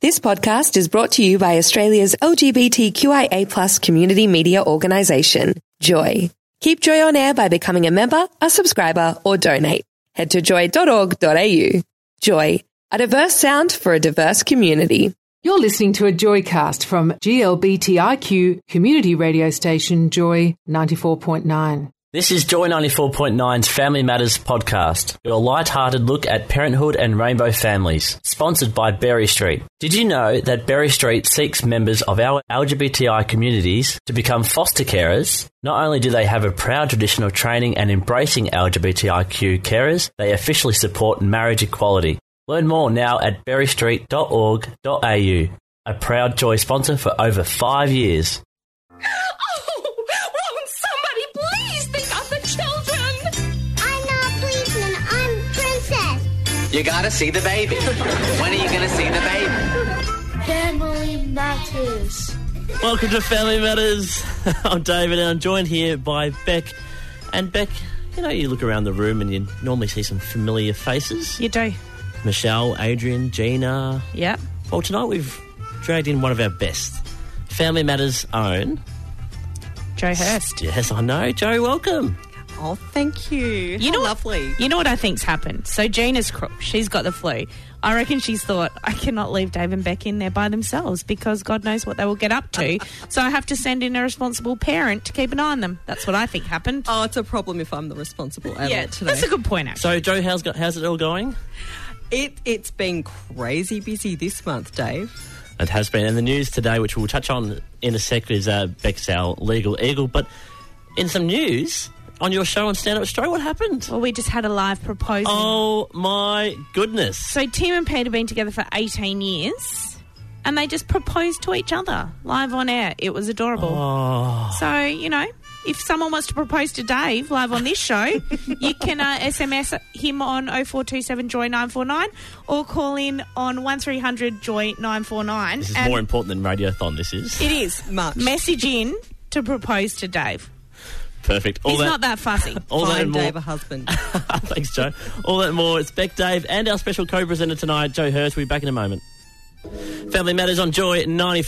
This podcast is brought to you by Australia's LGBTQIA+ community media organisation, Joy. Keep Joy on air by becoming a member, a subscriber, or donate. Head to joy.org.au. Joy, a diverse sound for a diverse community. You're listening to a Joycast from GLBTIQ community radio station Joy 94.9. This is Joy 94.9's Family Matters podcast, your light-hearted look at parenthood and rainbow families, sponsored by Berry Street. Did you know that Berry Street seeks members of our LGBTI communities to become foster carers? Not only do they have a proud tradition of training and embracing LGBTIQ carers, they officially support marriage equality. Learn more now at berrystreet.org.au, a proud Joy sponsor for over 5 years. You gotta see the baby. When are you gonna see the baby? Family Matters. Welcome to Family Matters. I'm David and I'm joined here by Beck. And Beck, you know, you look around the room and you normally see some familiar faces. You do. Michelle, Adrian, Gina. Yep. Well, tonight we've dragged in one of our best. Family Matters' own. Jo Hurst. Yes, I know. Jo, welcome. Oh, thank you. You know, lovely. You know what I think's happened? So Gina's crook. She's got the flu. I reckon she's thought, I cannot leave Dave and Beck in there by themselves because God knows what they will get up to. So I have to send in a responsible parent to keep an eye on them. That's what I think happened. Oh, it's a problem if I'm the responsible adult today. That's a good point, actually. So, Jo, how's it all going? It's been crazy busy this month, Dave. It has been. And the news today, which we'll touch on in a sec, is Beck's our legal eagle. But in some news, on your show on Stand Up Australia, what happened? Well, we just had a live proposal. Oh, my goodness. So Tim and Pete have been together for 18 years and they just proposed to each other live on air. It was adorable. Oh. So, you know, if someone wants to propose to Dave live on this show, you can SMS him on 0427 Joy 949 or call in on 1300 Joy 949. This is more important than Radiothon, this is. It is. Much. Message in to propose to Dave. Perfect. He's not that fussy. Find Dave a husband. Thanks, Jo. All that and more. It's Beck, Dave, and our special co-presenter tonight, Jo Hurst. We'll be back in a moment. Family Matters on Joy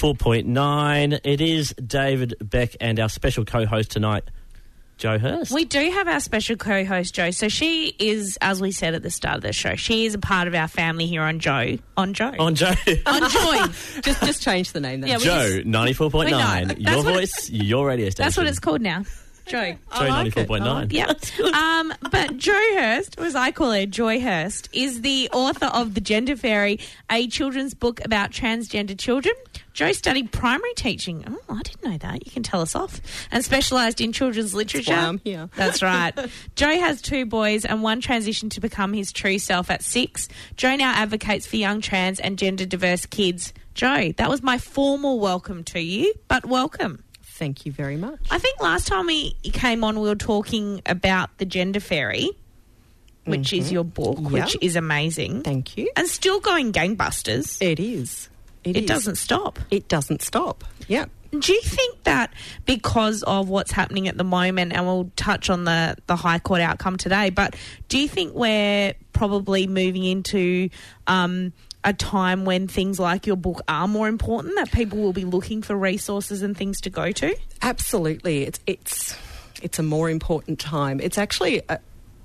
94.9. It is David, Beck, and our special co-host tonight, Jo Hurst. We do have our special co-host, Jo. So she is, as we said at the start of the show, she is a part of our family here on Joy. On Joy. On Joy. On Joy. Just change the name then. Yeah, Jo 94.9. Your voice, your radio station. That's what it's called now. Joy. Joy 94.9. Yeah. But Jo Hurst, or as I call her, Joy Hurst, is the author of The Gender Fairy, a children's book about transgender children. Jo studied primary teaching. Oh, I didn't know that. You can tell us off. And specialised in children's literature. That's why I'm here. That's right. Jo has 2 boys and one transitioned to become his true self at 6. Jo now advocates for young trans and gender diverse kids. Jo, that was my formal welcome to you, but welcome. Thank you very much. I think last time we came on, we were talking about The Gender Fairy, which is your book, which is amazing. Thank you. And still going gangbusters. It is. It doesn't stop. It doesn't stop. Yeah. Do you think that because of what's happening at the moment, and we'll touch on the High Court outcome today, but do you think we're probably moving into a time when things like your book are more important, that people will be looking for resources and things to go to? Absolutely. It's a more important time. It's actually a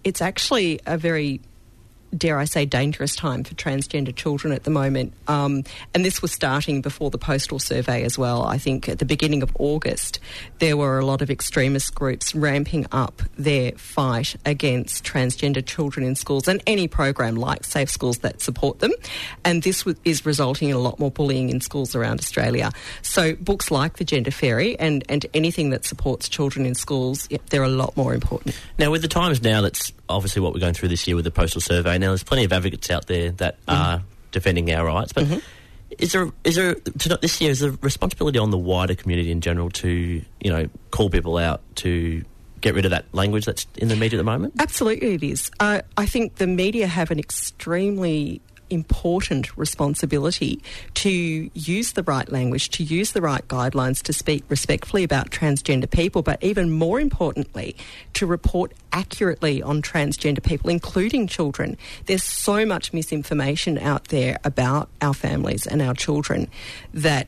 very, dare I say, dangerous time for transgender children at the moment. And this was starting before the postal survey as well. I think at the beginning of August, there were a lot of extremist groups ramping up their fight against transgender children in schools and any program like Safe Schools that support them. And this is resulting in a lot more bullying in schools around Australia. So books like The Gender Fairy and anything that supports children in schools, they're a lot more important. Now, with the times now, that's obviously what we're going through this year with the postal survey. Now, there's plenty of advocates out there that are defending our rights, but is there this year, is there responsibility on the wider community in general to, you know, call people out to get rid of that language that's in the media at the moment? Absolutely it is. I think the media have an extremely important responsibility to use the right language, to use the right guidelines, to speak respectfully about transgender people, but even more importantly, to report accurately on transgender people, including children. There's so much misinformation out there about our families and our children that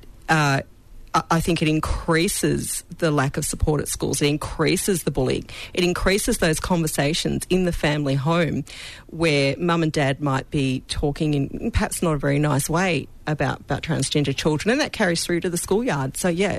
I think it increases the lack of support at schools. It increases the bullying. It increases those conversations in the family home where mum and dad might be talking in perhaps not a very nice way about transgender children, and that carries through to the schoolyard. So, yeah,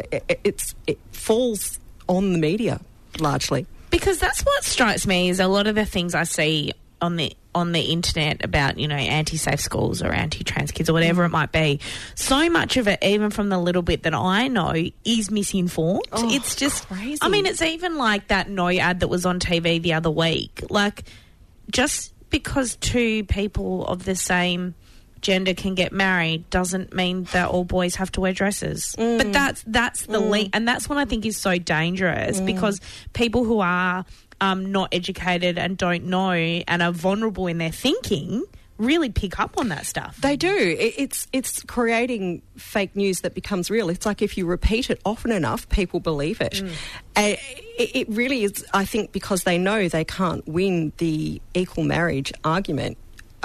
it falls on the media largely. Because that's what strikes me is a lot of the things I see on the internet about, you know, anti-safe schools or anti-trans kids or whatever it might be. So much of it, even from the little bit that I know, is misinformed. Oh, it's just crazy. I mean, it's even like that No ad that was on TV the other week. Like, just because two people of the same gender can get married doesn't mean that all boys have to wear dresses. But that's the link, and that's what I think is so dangerous, because people who are not educated and don't know and are vulnerable in their thinking really pick up on that stuff. They do. It's creating fake news that becomes real. It's like if you repeat it often enough, people believe it. And it really is, I think, because they know they can't win the equal marriage argument.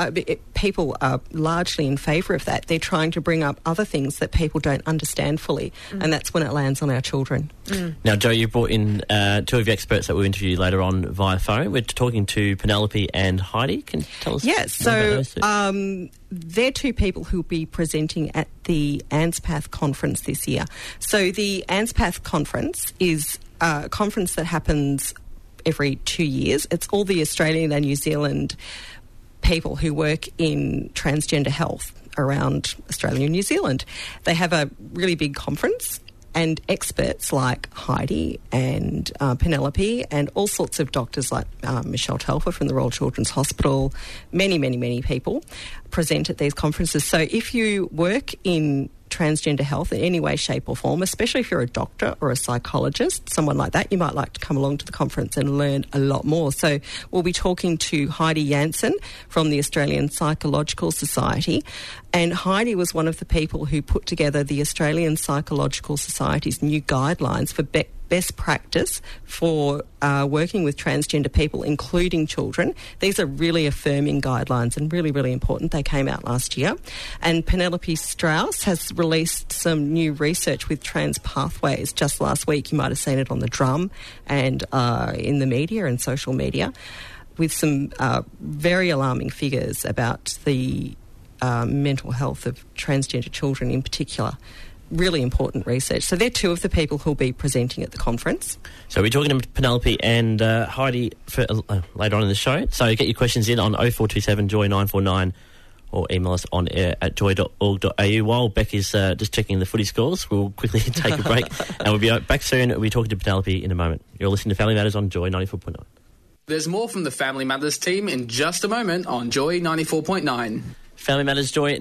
People are largely in favour of that. They're trying to bring up other things that people don't understand fully, and that's when it lands on our children. Now, Jo, you brought in two of your experts that we'll interview later on via phone. We're talking to Penelope and Heidi. Can you tell us Yes, more about so those two? they're two people who will be presenting at the ANZPATH conference this year. So the ANZPATH conference is a conference that happens every 2 years. It's all the Australian and New Zealand people who work in transgender health around Australia and New Zealand. They have a really big conference, and experts like Heidi and Penelope and all sorts of doctors like Michelle Telfer from the Royal Children's Hospital, many people present at these conferences. So if you work in transgender health in any way, shape or form, especially if you're a doctor or a psychologist, someone like that, you might like to come along to the conference and learn a lot more. So we'll be talking to Heidi Jansen from the Australian Psychological Society, and Heidi was one of the people who put together the Australian Psychological Society's new guidelines for best practice for working with transgender people, including children. These are really affirming guidelines and really important. They came out last year. And Penelope Strauss has released some new research with trans pathways just last week. You might have seen it on the drum and in the media and social media, with some very alarming figures about the mental health of transgender children in particular. Really important research. So they're two of the people who'll be presenting at the conference. So we're talking to Penelope and Heidi for later on in the show. So get your questions in on 0427 Joy 949 or email us on air at joy.org.au. While Beck is just checking the footy scores, we'll quickly take a break and we'll be back soon. We'll be talking to Penelope in a moment. You're listening to Family Matters on Joy 94.9. There's more from the Family Matters team in just a moment on Joy 94.9. Family Matters Joy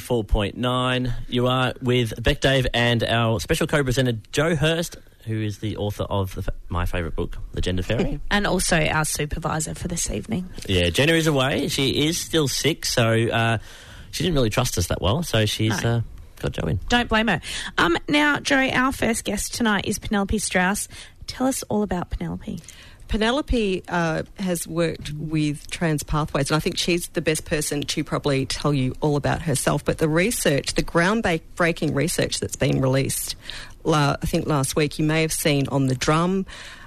94.9. You are with Beck Dave and our special co-presenter Jo Hurst, who is the author of my favourite book, The Gender Fairy. And also our supervisor for this evening. Yeah, Jenna is away. She is still sick, so she didn't really trust us that well, so she's got Jo in. Don't blame her. Now, Jo, our first guest tonight is Penelope Strauss. Tell us all about Penelope. Penelope has worked with trans pathways, and I think she's the best person to probably tell you all about herself. But the research, the groundbreaking research that's been released, I think last week, you may have seen on the drum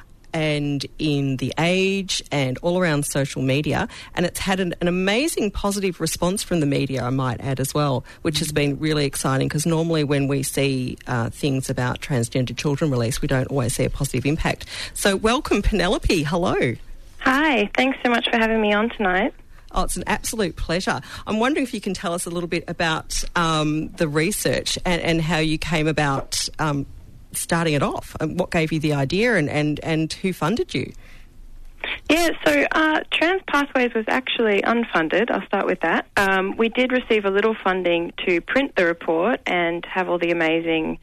and in The Age and all around social media, and it's had an amazing positive response from the media, I might add as well, which has been really exciting, because normally when we see things about transgender children released, we don't always see a positive impact. So welcome, Penelope. Hello. Hi, thanks so much for having me on tonight. Oh, it's an absolute pleasure. I'm wondering if you can tell us a little bit about the research and how you came about starting it off, and what gave you the idea and who funded you? Yeah, so Trans Pathways was actually unfunded. I'll start with that. We did receive a little funding to print the report and have all the amazing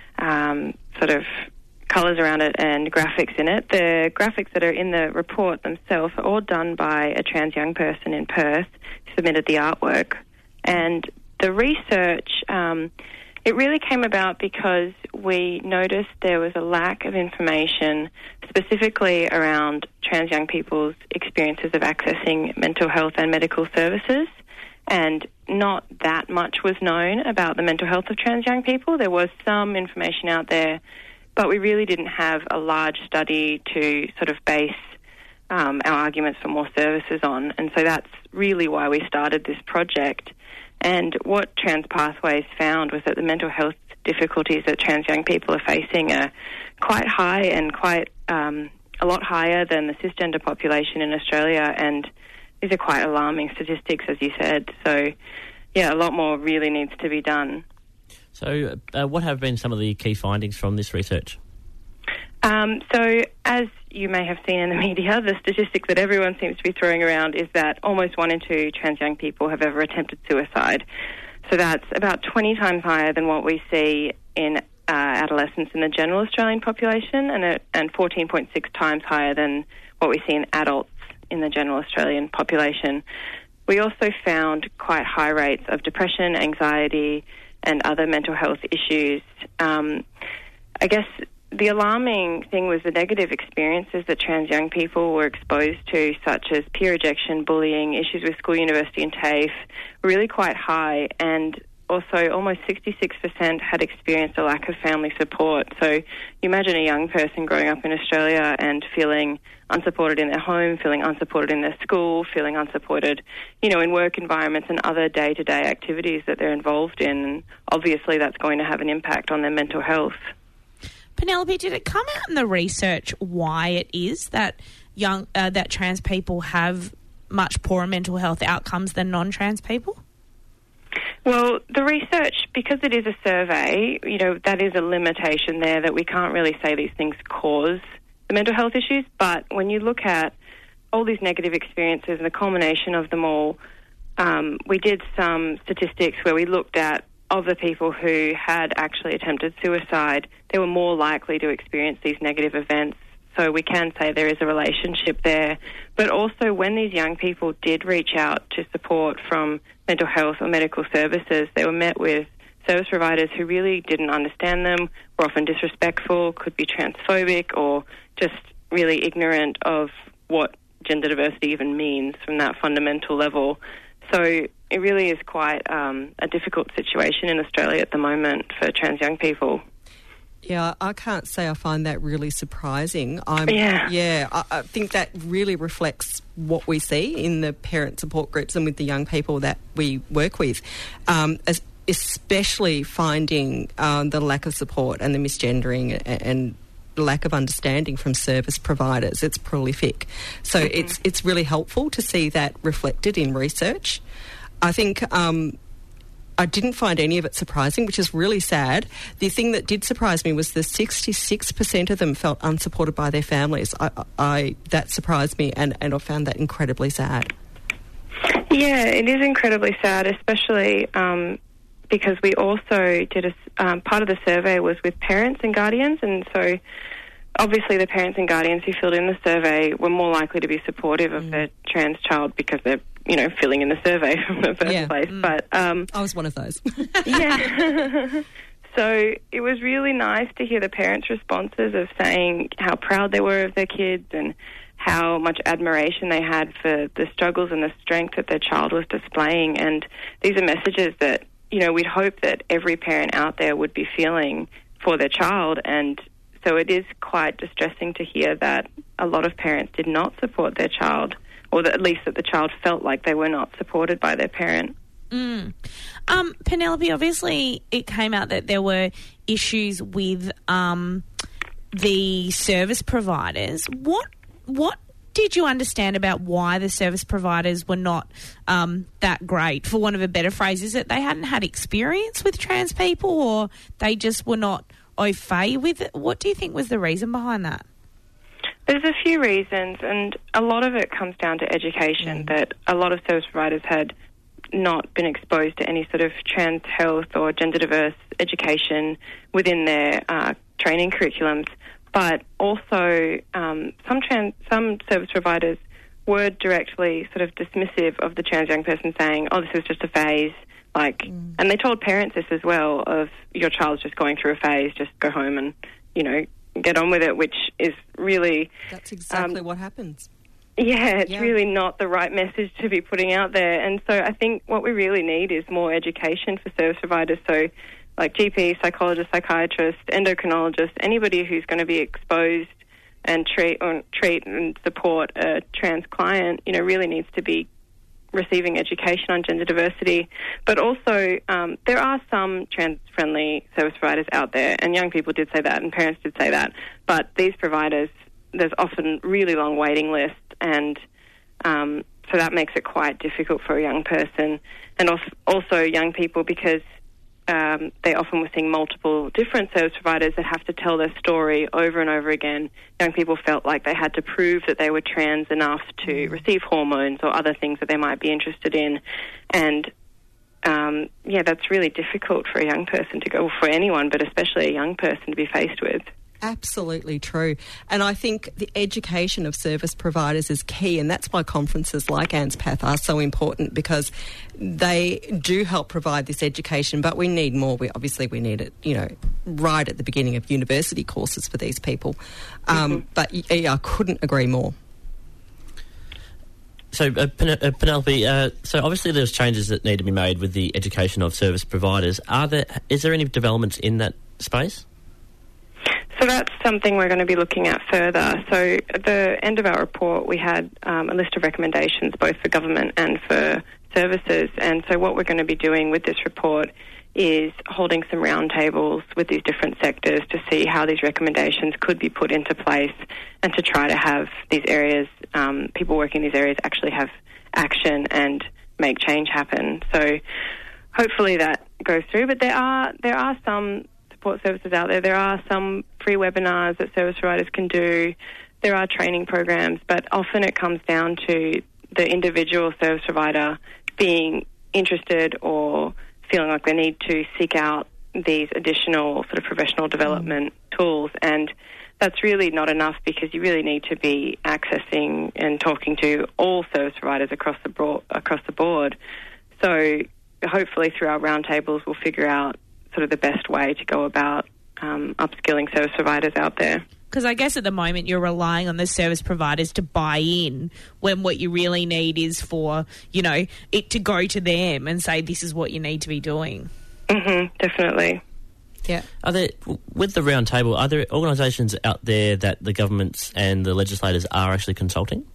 sort of colours around it and graphics in it. The graphics that are in the report themselves are all done by a trans young person in Perth who submitted the artwork. And the research, it really came about because we noticed there was a lack of information specifically around trans young people's experiences of accessing mental health and medical services, and not that much was known about the mental health of trans young people. There was some information out there, but we really didn't have a large study to sort of base our arguments for more services on, and so that's really why we started this project. And what Trans Pathways found was that the mental health difficulties that trans young people are facing are quite high and quite a lot higher than the cisgender population in Australia, and these are quite alarming statistics, as you said. So, yeah, a lot more really needs to be done. So what have been some of the key findings from this research? So, as you may have seen in the media, the statistic that everyone seems to be throwing around is that almost 1 in 2 trans young people have ever attempted suicide. So that's about 20 times higher than what we see in adolescents in the general Australian population, and 14.6 times higher than what we see in adults in the general Australian population. We also found quite high rates of depression, anxiety, and other mental health issues. I guess the alarming thing was the negative experiences that trans young people were exposed to, such as peer rejection, bullying, issues with school, university and TAFE, really quite high, and also almost 66% had experienced a lack of family support. So you imagine a young person growing up in Australia and feeling unsupported in their home, feeling unsupported in their school, feeling unsupported, in work environments and other day-to-day activities that they're involved in. Obviously, that's going to have an impact on their mental health. Penelope, did it come out in the research why it is that that trans people have much poorer mental health outcomes than non-trans people? Well, the research, because it is a survey, that is a limitation there, that we can't really say these things cause the mental health issues. But when you look at all these negative experiences and the culmination of them all, we did some statistics where we looked at, of the people who had actually attempted suicide, they were more likely to experience these negative events. So we can say there is a relationship there. But also when these young people did reach out to support from mental health or medical services, they were met with service providers who really didn't understand them, were often disrespectful, could be transphobic, or just really ignorant of what gender diversity even means from that fundamental level. So it really is quite a difficult situation in Australia at the moment for trans young people. Yeah, I can't say I find that really surprising. I think that really reflects what we see in the parent support groups and with the young people that we work with, especially finding the lack of support and the misgendering and lack of understanding from service providers. It's prolific. So it's really helpful to see that reflected in research. I think I didn't find any of it surprising, which is really sad. The thing that did surprise me was the 66% of them felt unsupported by their families. That surprised me, and I found that incredibly sad. Yeah, it is incredibly sad, especially because we also did part of the survey was with parents and guardians, and so obviously the parents and guardians who filled in the survey were more likely to be supportive of their trans child because they're filling in the survey from the first place. But I was one of those. Yeah. So it was really nice to hear the parents' responses of saying how proud they were of their kids and how much admiration they had for the struggles and the strength that their child was displaying. And these are messages that, we'd hope that every parent out there would be feeling for their child. And so it is quite distressing to hear that a lot of parents did not support their child, or that at least that the child felt like they were not supported by their parent. Penelope, obviously it came out that there were issues with the service providers. What did you understand about why the service providers were not that great, for want of a better phrase? Is it they hadn't had experience with trans people, or they just were not au fait with it? What do you think was the reason behind that? There's a few reasons, and a lot of it comes down to education, that a lot of service providers had not been exposed to any sort of trans health or gender diverse education within their training curriculums. But also some service providers were directly sort of dismissive of the trans young person, saying, oh, this is just a phase, And they told parents this as well, of your child's just going through a phase, just go home and, get on with it, which is really... That's exactly what happens. Yeah, it's really not the right message to be putting out there. And so I think what we really need is more education for service providers. So like GPs, psychologists, psychiatrists, endocrinologists, anybody who's going to be exposed and treat and support a trans client, really needs to be receiving education on gender diversity. But also there are some trans-friendly service providers out there, and young people did say that and parents did say that. But these providers, there's often really long waiting lists, and so that makes it quite difficult for a young person. And also young people, because they often were seeing multiple different service providers that have to tell their story over and over again. Young people felt like they had to prove that they were trans enough to receive hormones or other things that they might be interested in. And, that's really difficult for a young person to go, for anyone, but especially a young person to be faced with. Absolutely true. And I think the education of service providers is key, and that's why conferences like ANZPATH are so important, because they do help provide this education, but we need more. We need it, right at the beginning of university courses for these people. But I couldn't agree more. So, Penelope, so obviously there's changes that need to be made with the education of service providers. Is there any developments in that space? So that's something we're going to be looking at further. So at the end of our report, we had a list of recommendations both for government and for services. And so what we're going to be doing with this report is holding some roundtables with these different sectors to see how these recommendations could be put into place, and to try to have these areas, people working in these areas, actually have action and make change happen. So hopefully that goes through. But there are some support services out there. There are some free webinars that service providers can do. There are training programs, but often it comes down to the individual service provider being interested or feeling like they need to seek out these additional sort of professional development tools. And that's really not enough, because you really need to be accessing and talking to all service providers across the board. So hopefully through our roundtables we'll figure out sort of the best way to go about upskilling service providers out there. Because I guess at the moment you're relying on the service providers to buy in, when what you really need is for, it to go to them and say, this is what you need to be doing. Definitely. Yeah. With the round table, are there organisations out there that the governments and the legislators are actually consulting?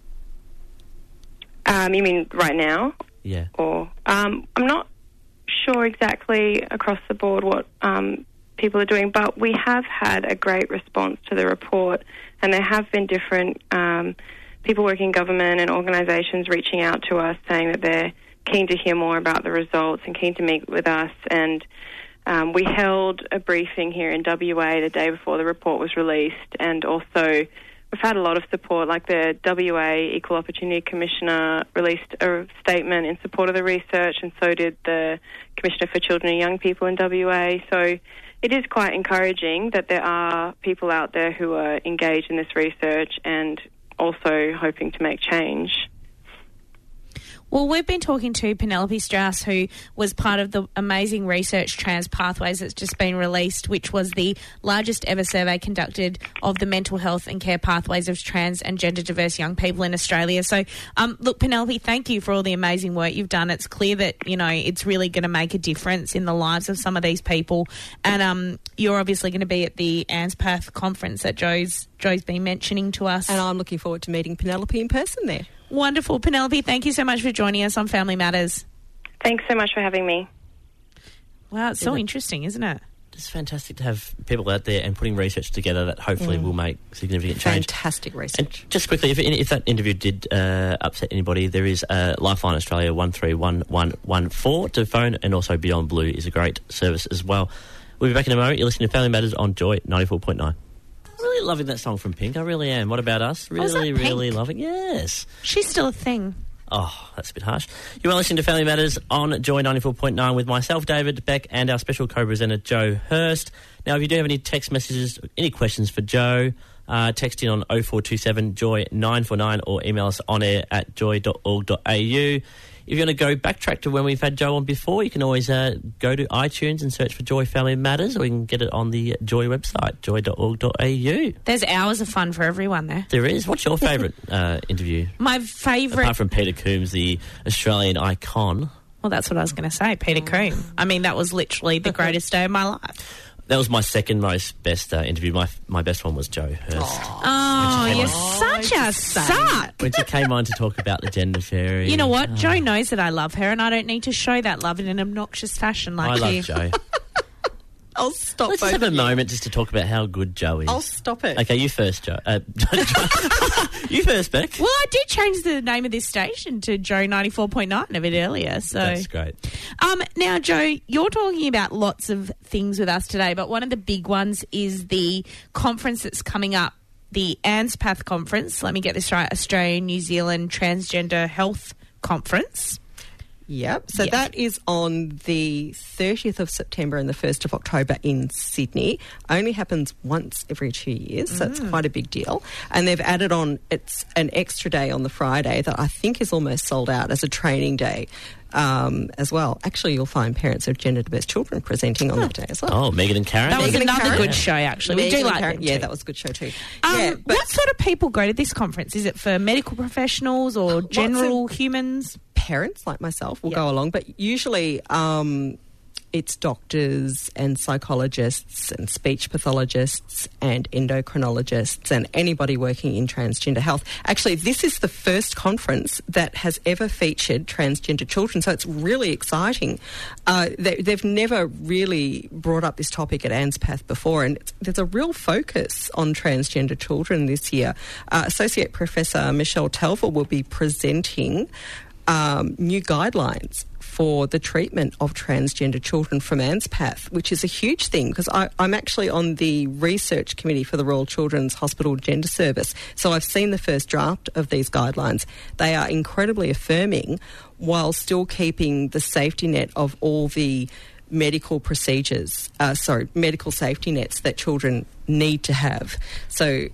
You mean right now? Yeah. Or I'm not sure exactly across the board what people are doing, but we have had a great response to the report, and there have been different people working in government and organisations reaching out to us saying that they're keen to hear more about the results and keen to meet with us. And we held a briefing here in WA the day before the report was released, and also we've had a lot of support, like the WA Equal Opportunity Commissioner released a statement in support of the research, and so did the Commissioner for Children and Young People in WA. So it is quite encouraging that there are people out there who are engaged in this research and also hoping to make change. Well, we've been talking to Penelope Strauss, who was part of the amazing research Trans Pathways that's just been released, which was the largest ever survey conducted of the mental health and care pathways of trans and gender diverse young people in Australia. So, look, Penelope, thank you for all the amazing work you've done. It's clear that, it's really going to make a difference in the lives of some of these people. And you're obviously going to be at the ANZPATH conference that Joe's been mentioning to us. And I'm looking forward to meeting Penelope in person there. Wonderful. Penelope, thank you so much for joining us on Family Matters. Thanks so much for having me. Wow, it's so interesting, isn't it? It's fantastic to have people out there and putting research together that hopefully will make significant change. Fantastic research. And just quickly, if that interview did upset anybody, there is Lifeline Australia 131114 to phone, and also Beyond Blue is a great service as well. We'll be back in a moment. You're listening to Family Matters on Joy 94.9. Really loving that song from Pink. I really am. What about us? Really loving. Yes. She's still a thing. Oh, that's a bit harsh. You are listening to Family Matters on Joy 94.9 with myself, David Beck, and our special co-presenter, Joe Hurst. Now, if you do have any text messages, any questions for Joe, text in on 0427 Joy 949 or email us on air at joy.org.au. if you want to go backtrack to when we've had Joe on before, you can always go to iTunes and search for Joy Family Matters, or you can get it on the Joy website, joy.org.au. There's hours of fun for everyone there. There is. What's your favourite interview? My favourite... Apart from Peter Coombs, the Australian icon. Well, that's what I was going to say, Peter Coombe. I mean, that was literally the greatest day of my life. That was my second most best interview. My best one was Joe Hurst. Oh, you're such a suck. When she came on to talk about the gender fairy. You know what? Joe knows that I love her, and I don't need to show that love in an obnoxious fashion like you. I love Joe. I'll stop. Let's just have a moment just to talk about how good Joe is. I'll stop it. Okay, you first, Joe. You first, Beck. Well, I did change the name of this station to Joe 94.9 a bit earlier. So that's great. Now, Joe, you're talking about lots of things with us today, but one of the big ones is the conference that's coming up, the ANZPATH conference. Let me get this right, Australian New Zealand Transgender Health Conference. Yep. So that is on the 30th of September and the 1st of October in Sydney. Only happens once every 2 years, so it's quite a big deal. And they've added on, it's an extra day on the Friday that I think is almost sold out as a training day as well. Actually, you'll find parents of gender-diverse children presenting on that day as well. Oh, Megan and Karen. That was Megan another good show, actually. We do like them too. Yeah, that was a good show too. What sort of people go to this conference? Is it for medical professionals or general humans? Parents like myself will go along, but usually it's doctors and psychologists and speech pathologists and endocrinologists and anybody working in transgender health. Actually, this is the first conference that has ever featured transgender children, so it's really exciting. They've never really brought up this topic at ANZPATH before, and there's a real focus on transgender children this year. Associate Professor Michelle Telfer will be presenting new guidelines for the treatment of transgender children from ANZPATH, which is a huge thing because I'm actually on the research committee for the Royal Children's Hospital Gender Service, so I've seen the first draft of these guidelines. They are incredibly affirming while still keeping the safety net of all the medical procedures, medical safety nets that children need to have. So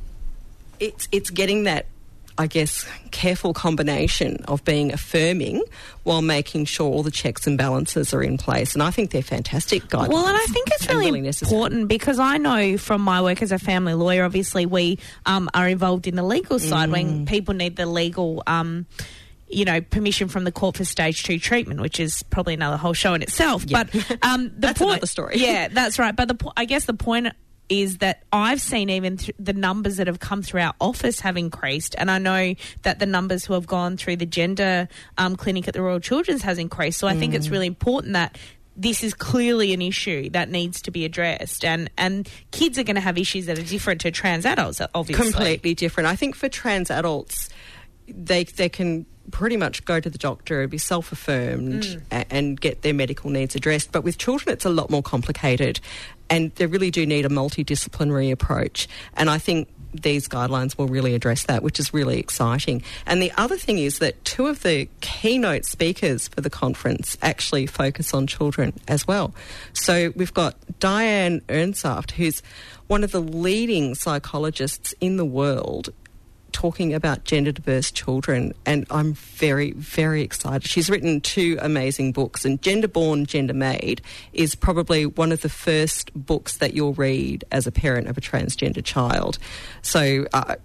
it's getting that, I guess, careful combination of being affirming while making sure all the checks and balances are in place. And I think they're fantastic guidelines. Well, and I think it's really important because I know from my work as a family lawyer, obviously we are involved in the legal side when people need the legal permission from the court for stage 2 treatment, which is probably another whole show in itself. Yeah. But that's another story. Yeah, that's right. But I guess the point is that I've seen even the numbers that have come through our office have increased, and I know that the numbers who have gone through the gender clinic at the Royal Children's has increased. So I think it's really important that this is clearly an issue that needs to be addressed, and kids are going to have issues that are different to trans adults, obviously. Completely different. I think for trans adults, they can pretty much go to the doctor, be self-affirmed and get their medical needs addressed. But with children, it's a lot more complicated, and they really do need a multidisciplinary approach. And I think these guidelines will really address that, which is really exciting. And the other thing is that 2 of the keynote speakers for the conference actually focus on children as well. So we've got Diane Ernsaft, who's one of the leading psychologists in the world, talking about gender-diverse children, and I'm very, very excited. She's written 2 amazing books, and Gender Born, Gender Made is probably one of the first books that you'll read as a parent of a transgender child. So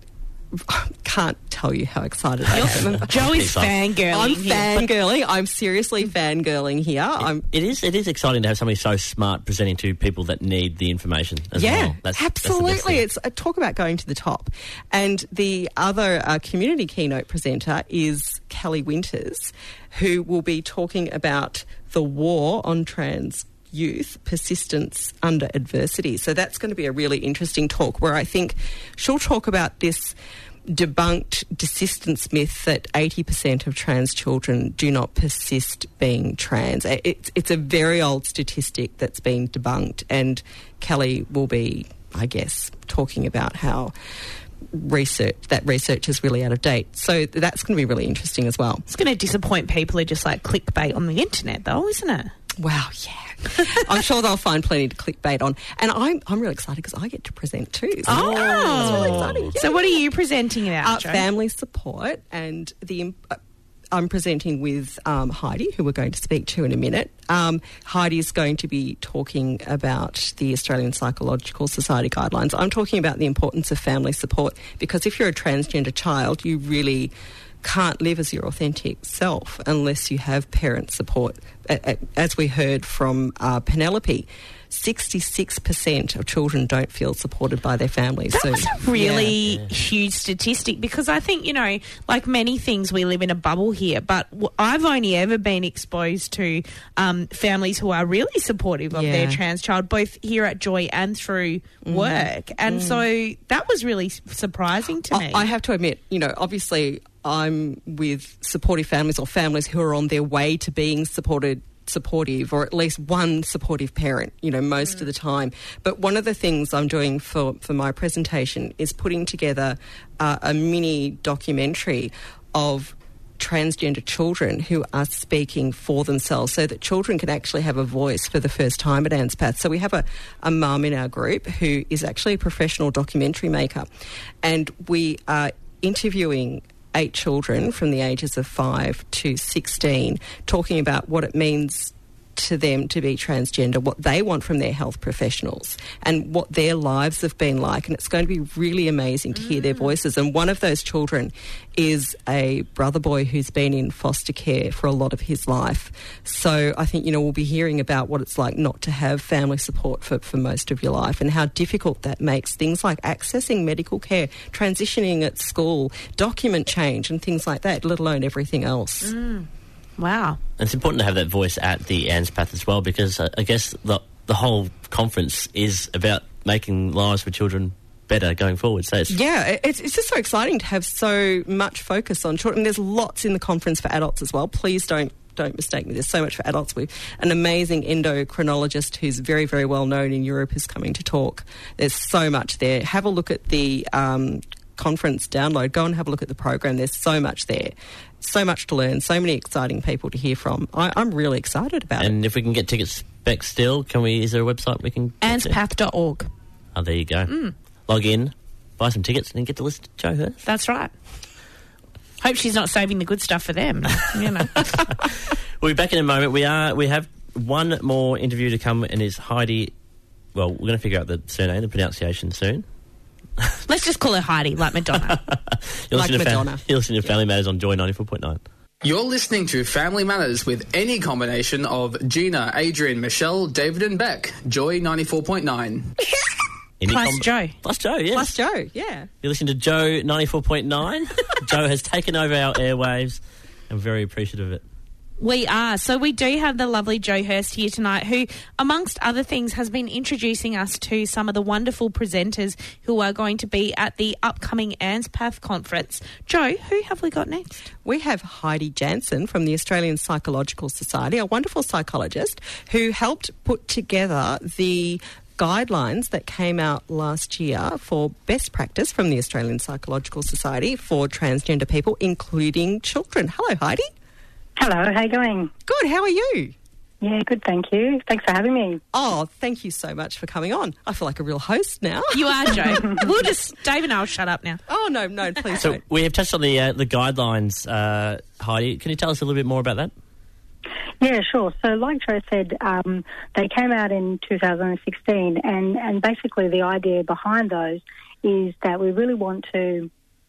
can't tell you how excited I am. Joey's fangirling. I'm fangirling. I'm seriously fangirling here. It is exciting to have somebody so smart presenting to people that need the information as well. Absolutely. It's talk about going to the top. And the other community keynote presenter is Kelly Winters, who will be talking about the war on trans youth, persistence under adversity. So that's going to be a really interesting talk where I think she'll talk about this debunked desistance myth that 80% of trans children do not persist being trans. It's a very old statistic that's been debunked, and Kelly will be, I guess, talking about how research is really out of date. So that's going to be really interesting as well. It's going to disappoint people who just like clickbait on the internet though, isn't it? Wow, yeah. I'm sure they'll find plenty to clickbait on. And I'm really excited because I get to present too. So it's really exciting. Yeah. So what are you presenting about, Jo? Family support and the I'm presenting with Heidi, who we're going to speak to in a minute. Heidi is going to be talking about the Australian Psychological Society guidelines. I'm talking about the importance of family support, because if you're a transgender child, you really can't live as your authentic self unless you have parent support. As we heard from Penelope, 66% of children don't feel supported by their families. That was a really huge statistic, because I think, like many things, we live in a bubble here, but I've only ever been exposed to families who are really supportive of their trans child, both here at Joy and through work. And so that was really surprising to me. I have to admit, obviously I'm with supportive families, or families who are on their way to being supportive, or at least one supportive parent, most of the time. But one of the things I'm doing for my presentation is putting together a mini documentary of transgender children who are speaking for themselves, so that children can actually have a voice for the first time at ANZPATH. So we have a mum in our group who is actually a professional documentary maker, and we are interviewing 8 children from the ages of 5 to 16, talking about what it means to them to be transgender, what they want from their health professionals, and what their lives have been like. And it's going to be really amazing to hear their voices. And one of those children is a brother boy who's been in foster care for a lot of his life. So I think, we'll be hearing about what it's like not to have family support for most of your life, and how difficult that makes things like accessing medical care, transitioning at school, document change and things like that, let alone everything else. Wow. And it's important to have that voice at the ANZPATH as well, because I guess the whole conference is about making lives for children better going forward. So it's just so exciting to have so much focus on children. There's lots in the conference for adults as well. Please don't mistake me. There's so much for adults. We've an amazing endocrinologist who's very, very well known in Europe who's coming to talk. There's so much there. Have a look at the conference download. Go and have a look at the program. There's so much there. So much to learn, so many exciting people to hear from. I'm really excited about it. And if we can get tickets back still, is there a website we can... ANZPATH.org. Oh, there you go. Log in, buy some tickets, and then get to listen to Jo Hurst. That's right. Hope she's not saving the good stuff for them. We'll be back in a moment. We have one more interview to come, and it's Heidi... Well, we're going to figure out the surname, the pronunciation soon. Let's just call her Heidi, like Madonna. You're listening to Family Matters on Joy 94.9. You're listening to Family Matters with any combination of Gina, Adrian, Michelle, David and Beck. Joy 94.9. Plus Jo. Plus Jo, yes. Plus Jo, yeah. You're listening to Joy 94.9. Jo has taken over our airwaves. I'm very appreciative of it. We are. So we do have the lovely Jo Hurst here tonight, who, amongst other things, has been introducing us to some of the wonderful presenters who are going to be at the upcoming ANZPATH conference. Jo, who have we got next? We have Heidi Jansen from the Australian Psychological Society, a wonderful psychologist who helped put together the guidelines that came out last year for best practice from the Australian Psychological Society for transgender people, including children. Hello, Heidi. Hello, how are you going? Good, how are you? Yeah, good, thank you. Thanks for having me. Oh, thank you so much for coming on. I feel like a real host now. You are, Jo. Dave and I will shut up now. Oh, no, please So don't. we have touched on the guidelines, Heidi. Can you tell us a little bit more about that? Yeah, sure. So like Jo said, they came out in 2016, and basically the idea behind those is that we really want to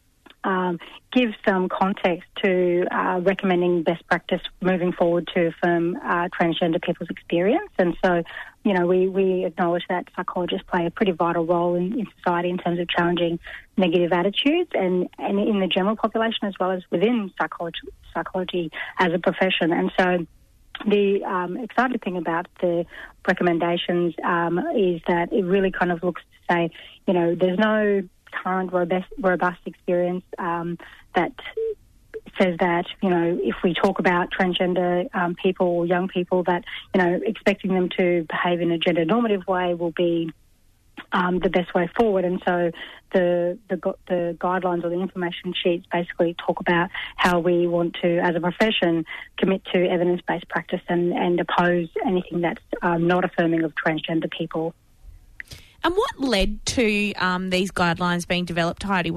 give some context to recommending best practice moving forward to affirm transgender people's experience. And so, we acknowledge that psychologists play a pretty vital role in society in terms of challenging negative attitudes and in the general population as well as within psychology as a profession. And so the exciting thing about the recommendations is that it really kind of looks to say, there's no current robust experience that says that, if we talk about transgender people or young people, that, expecting them to behave in a gender normative way will be the best way forward. And so the guidelines or the information sheets basically talk about how we want to, as a profession, commit to evidence-based practice and oppose anything that's not affirming of transgender people. And what led to these guidelines being developed, Heidi? Was it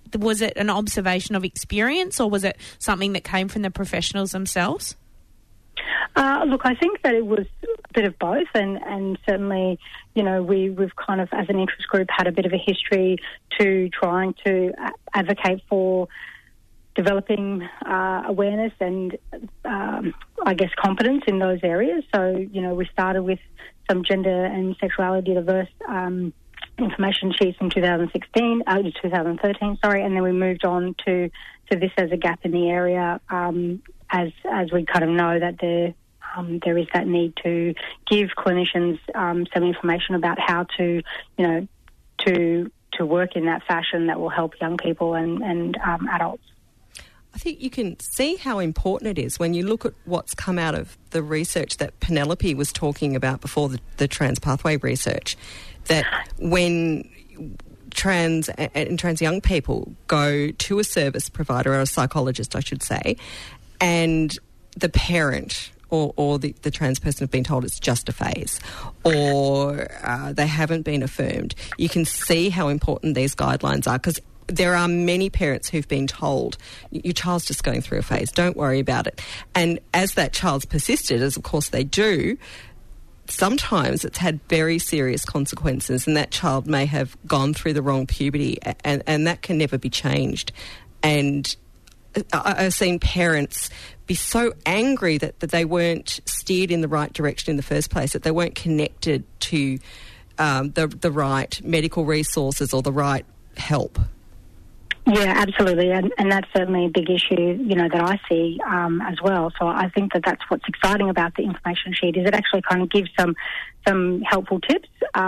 was it an observation of experience, or was it something that came from the professionals themselves? Look, I think that it was a bit of both, and certainly, you know, we've kind of, as an interest group, had a bit of a history to trying to advocate for developing awareness and, I guess, competence in those areas. So, you know, we started with some gender and sexuality diverse information sheets in 2013, and then we moved on to this as a gap in the area, as we kind of know that there is that need to give clinicians some information about how to, you know, to work in that fashion that will help young people and adults. I think you can see how important it is when you look at what's come out of the research that Penelope was talking about before, the trans pathway research, that when trans young people go to a service provider, or a psychologist, I should say, and the parent or the trans person have been told it's just a phase, or they haven't been affirmed, you can see how important these guidelines are, because there are many parents who've been told, your child's just going through a phase, don't worry about it. And as that child's persisted, as of course they do, sometimes it's had very serious consequences, and that child may have gone through the wrong puberty, and that can never be changed. And I've seen parents be so angry that they weren't steered in the right direction in the first place, that they weren't connected to the right medical resources or the right help. Yeah, absolutely, and that's certainly a big issue, you know, that I see as well. So I think that that's what's exciting about the information sheet, is it actually kind of gives some helpful tips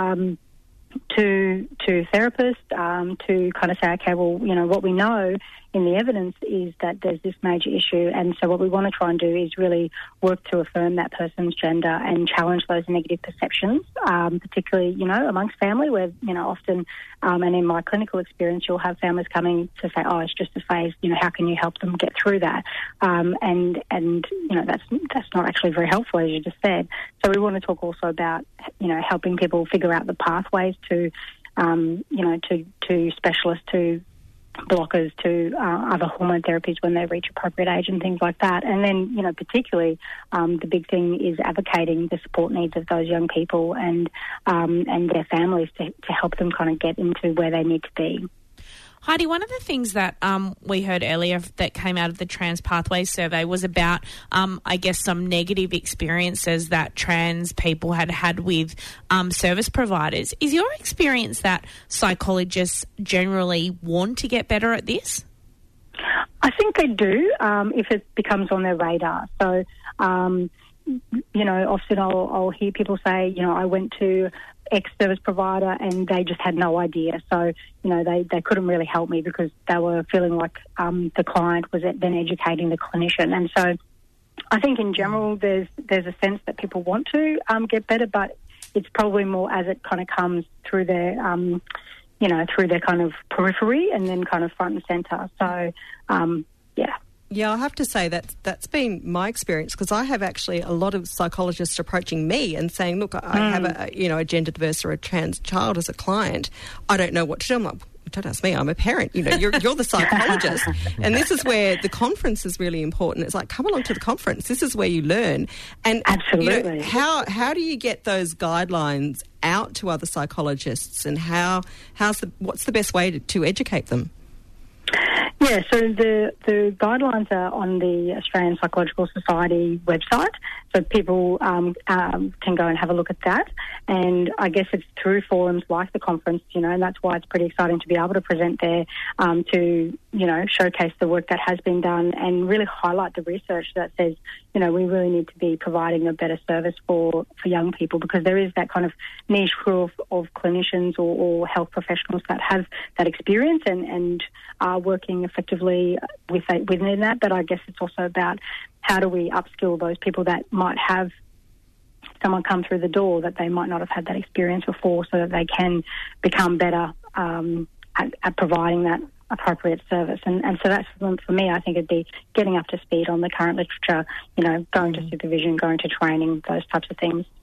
to therapists to kind of say, okay, well, you know, what we know in the evidence is that there's this major issue, and so what we want to try and do is really work to affirm that person's gender and challenge those negative perceptions, particularly, you know, amongst family, where, you know, often, and in my clinical experience, you'll have families coming to say, oh, it's just a phase, you know, how can you help them get through that? And you know, that's not actually very helpful, as you just said. So we want to talk also about, you know, helping people figure out the pathways to, you know, to specialists, to blockers, to other hormone therapies when they reach appropriate age and things like that. And then, you know, particularly the big thing is advocating the support needs of those young people and their families to help them kind of get into where they need to be. Heidi, one of the things that we heard earlier that came out of the Trans Pathways survey was about, I guess, some negative experiences that trans people had with service providers. Is your experience that psychologists generally want to get better at this? I think they do, if it becomes on their radar. So, you know, often I'll hear people say, you know, I went to ex-service provider and they just had no idea. So, you know, they couldn't really help me because they were feeling like the client was then educating the clinician. And so I think in general there's a sense that people want to get better, but it's probably more as it kind of comes through their, you know, through their kind of periphery and then kind of front and centre. So, yeah. Yeah, I have to say that's been my experience, because I have actually a lot of psychologists approaching me and saying, look, I have a gender diverse or a trans child as a client. I don't know what to do. I'm like, don't ask me, I'm a parent. You know, you're the psychologist. And this is where the conference is really important. It's like, come along to the conference. This is where you learn. And absolutely, you know, how do you get those guidelines out to other psychologists, and what's the best way to educate them? Yeah, so the guidelines are on the Australian Psychological Society website, so people can go and have a look at that. And I guess it's through forums like the conference, you know, and that's why it's pretty exciting to be able to present there, to, you know, showcase the work that has been done and really highlight the research that says, you know, we really need to be providing a better service for young people, because there is that kind of niche group of clinicians or health professionals that have that experience and are working effectively within that. But I guess it's also about how do we upskill those people that might have someone come through the door that they might not have had that experience before, so that they can become better at providing that appropriate service. And so that's, for me, I think it'd be getting up to speed on the current literature, you know, going to supervision, going to training, those types of things. Do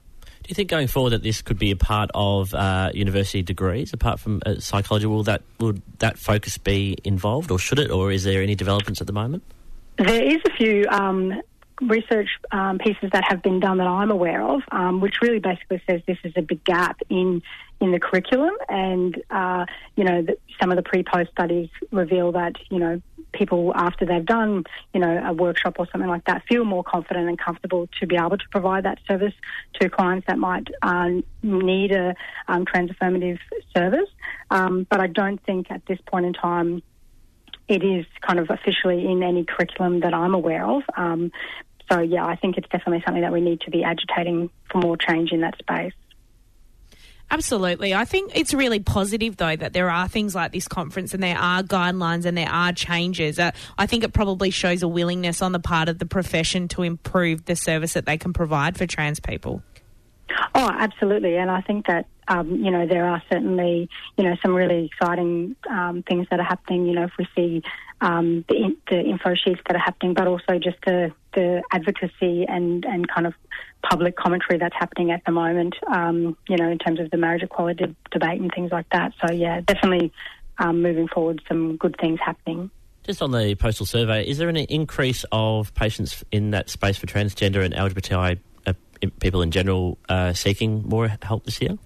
you think going forward that this could be a part of university degrees, apart from psychology? Will that focus be involved, or should it, or is there any developments at the moment? There is a few research pieces that have been done that I'm aware of, which really basically says this is a big gap in the curriculum, and some of the pre-post studies reveal that people, after they've done a workshop or something like that, feel more confident and comfortable to be able to provide that service to clients that might need a trans-affirmative service. But I don't think at this point in time it is kind of officially in any curriculum that I'm aware of. So, yeah, I think it's definitely something that we need to be agitating for more change in that space. Absolutely. I think it's really positive, though, that there are things like this conference and there are guidelines and there are changes. I think it probably shows a willingness on the part of the profession to improve the service that they can provide for trans people. Oh, absolutely. And I think that, there are certainly, some really exciting things that are happening, if we see the info sheets that are happening, but also just the advocacy and kind of public commentary that's happening at the moment, in terms of the marriage equality debate and things like that. So, yeah, definitely moving forward, some good things happening. Just on the postal survey, is there an increase of patients in that space for transgender and LGBTI people in general seeking more help this year?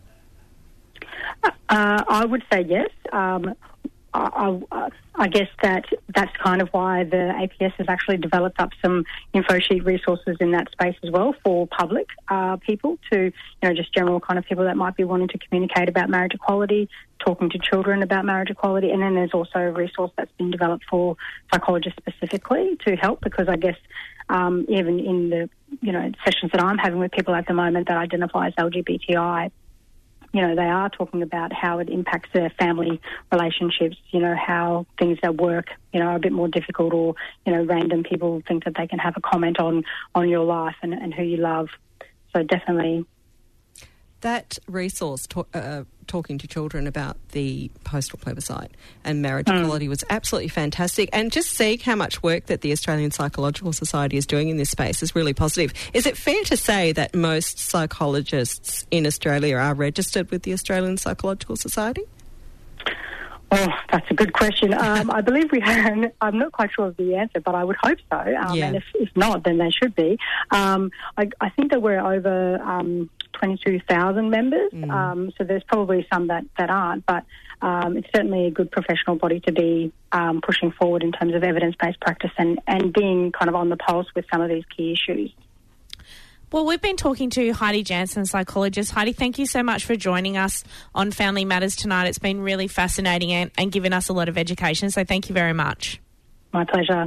I would say yes. I guess that's kind of why the APS has actually developed up some info sheet resources in that space as well for public people to, just general kind of people that might be wanting to communicate about marriage equality, talking to children about marriage equality. And then there's also a resource that's been developed for psychologists specifically to help, because I guess even in the, sessions that I'm having with people at the moment that identify as LGBTI, they are talking about how it impacts their family relationships, how things at work, are a bit more difficult, or, random people think that they can have a comment on your life and who you love. So definitely. That resource, talking to children about the postal plebiscite and marriage equality, was absolutely fantastic. And just seeing how much work that the Australian Psychological Society is doing in this space is really positive. Is it fair to say that most psychologists in Australia are registered with the Australian Psychological Society? Oh, that's a good question. I believe we have. I'm not quite sure of the answer, but I would hope so. And if not, then they should be. I think that we're over 22,000 members, so there's probably some that aren't, but it's certainly a good professional body to be pushing forward in terms of evidence-based practice and being kind of on the pulse with some of these key issues. Well, we've been talking to Heidi Jansen, psychologist. Heidi, thank you so much for joining us on Family Matters tonight. It's been really fascinating and given us a lot of education, so thank you very much. My pleasure.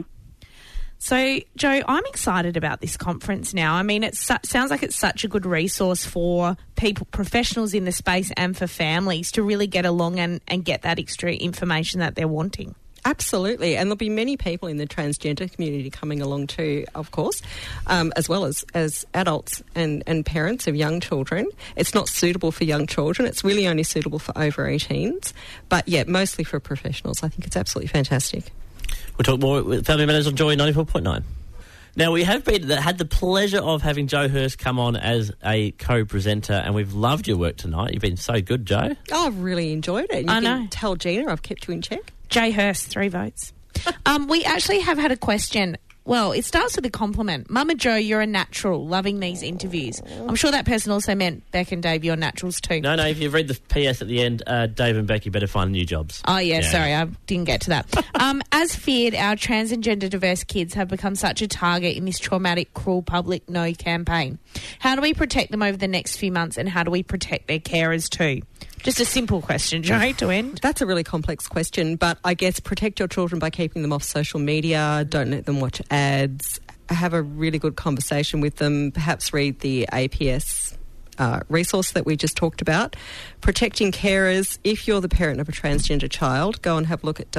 So, Jo, I'm excited about this conference now. I mean, it sounds like it's such a good resource for people, professionals in the space, and for families to really get along and get that extra information that they're wanting. Absolutely, and there'll be many people in the transgender community coming along too, of course, as well as adults and parents of young children. It's not suitable for young children. It's really only suitable for over 18s, but yeah, mostly for professionals. I think it's absolutely fantastic. We'll talk more with Family Matters on Joy 94.9. Now, we have had the pleasure of having Jo Hurst come on as a co-presenter, and we've loved your work tonight. You've been so good, Jo. Oh, I've really enjoyed it. I know. Tell Gina I've kept you in check. J Hurst, 3 votes. We actually have had a question. Well, it starts with a compliment. Mama Jo, you're a natural, loving these interviews. I'm sure that person also meant Beck and Dave, you're naturals too. No, if you read the PS at the end, Dave and Beck, you better find new jobs. Oh, yeah, sorry, I didn't get to that. As feared, our trans and gender diverse kids have become such a target in this traumatic, cruel public no campaign. How do we protect them over the next few months, and how do we protect their carers too? Just a simple question, Jo, to end. That's a really complex question, but I guess protect your children by keeping them off social media, don't let them watch ads, have a really good conversation with them, perhaps read the APS resource that we just talked about. Protecting carers. If you're the parent of a transgender child, go and have a look at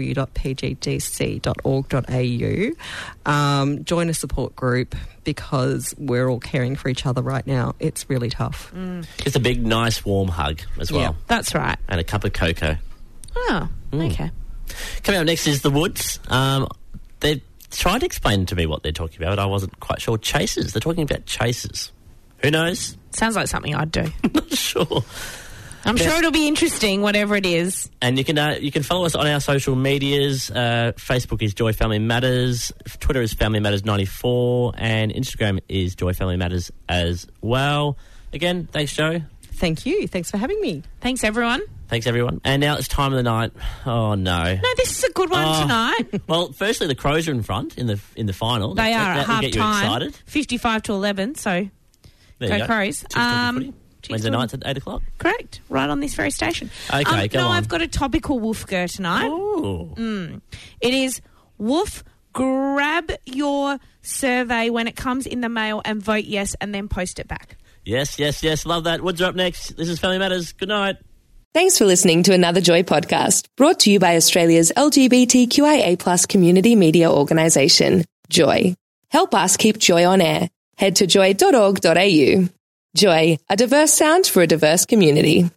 www.pgdc.org.au. Join a support group, because we're all caring for each other right now. It's really tough. Just a big, nice, warm hug as well. Yeah, that's right. And a cup of cocoa. Oh, okay. Coming up next is The Woods. They've tried to explain to me what they're talking about, but I wasn't quite sure. Chasers. They're talking about chasers. Who knows? Sounds like something I'd do. Not sure. I'm sure it'll be interesting, whatever it is. And you can follow us on our social medias. Facebook is Joy Family Matters. Twitter is Family Matters 94. And Instagram is Joy Family Matters as well. Again, thanks, Jo. Thank you. Thanks for having me. Thanks, everyone. Thanks, everyone. And now it's time of the night. Oh, no. No, this is a good one tonight. Well, firstly, the Crows are in front in the final. They are at half get you time. excited. 55-11, so go Crows. Wednesday nights at 8 o'clock. Correct. Right on this very station. Okay, go on. I've got a topical woofger tonight. Ooh. It is woof, grab your survey when it comes in the mail and vote yes and then post it back. Yes. Love that. Woods are up next. This is Family Matters. Good night. Thanks for listening to another Joy podcast, brought to you by Australia's LGBTQIA+ community media organisation, Joy. Help us keep Joy on air. Head to joy.org.au. Joy, a diverse sound for a diverse community.